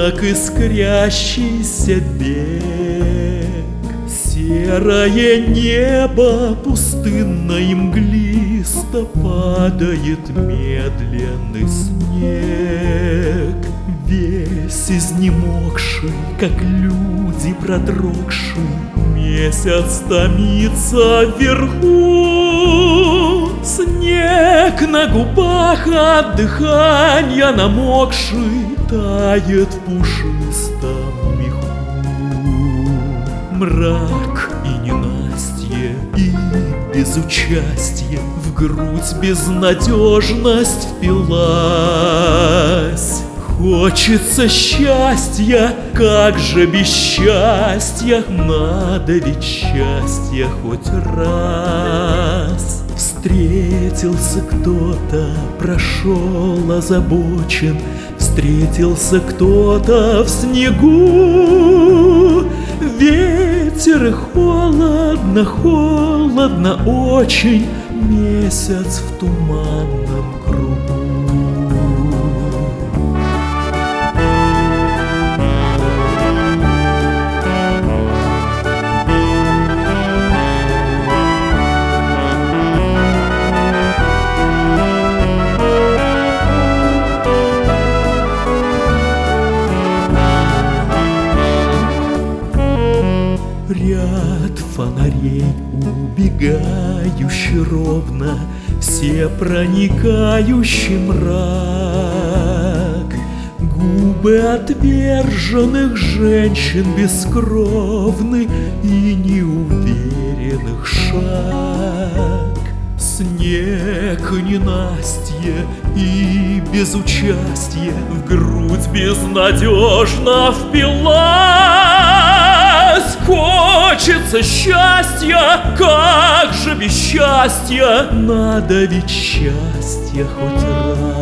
как искрящийся бег. Серое небо пустынно и мглисто, падает медленный снег. Весь изнемогший, как люди продрогшие, месяц томится вверху. Снег на губах от дыхания намокший тает в пушистом меху. Мрак и ненастье, и безучастье в грудь безнадежность впилась. Хочется счастья, как же без счастья? Надо ведь счастье хоть раз. Встретился кто-то, прошел озабочен, встретился кто-то в снегу. Ветер и холодно, холодно очень, месяц в туманном кругу. Ряд фонарей, убегающий ровно, все проникающий мрак. Губы отверженных женщин бескровны и неуверенных шаг. Снег и ненастье, и безучастье в грудь безнадежно впилась. Хочется счастья, как же без счастья? Надо ведь счастье хоть раз.